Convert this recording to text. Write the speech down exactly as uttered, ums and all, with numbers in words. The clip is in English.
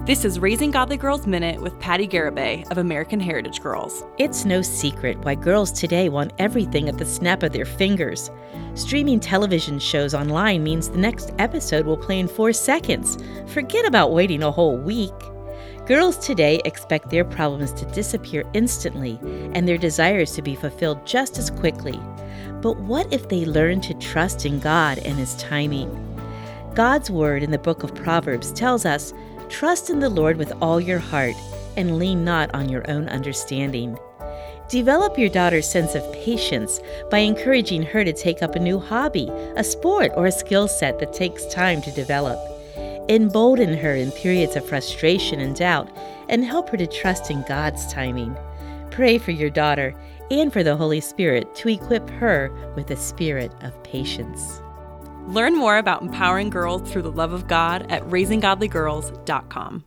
This is Raising Godly Girls Minute with Patty Garibay of American Heritage Girls. It's no secret why girls today want everything at the snap of their fingers. Streaming television shows online means the next episode will play in four seconds. Forget about waiting a whole week. Girls today expect their problems to disappear instantly and their desires to be fulfilled just as quickly. But what if they learn to trust in God and His timing? God's word in the book of Proverbs tells us, "Trust in the Lord with all your heart and lean not on your own understanding." Develop your daughter's sense of patience by encouraging her to take up a new hobby, a sport, or a skill set that takes time to develop. Embolden her in periods of frustration and doubt and help her to trust in God's timing. Pray for your daughter and for the Holy Spirit to equip her with a spirit of patience. Learn more about empowering girls through the love of God at raising godly girls dot com.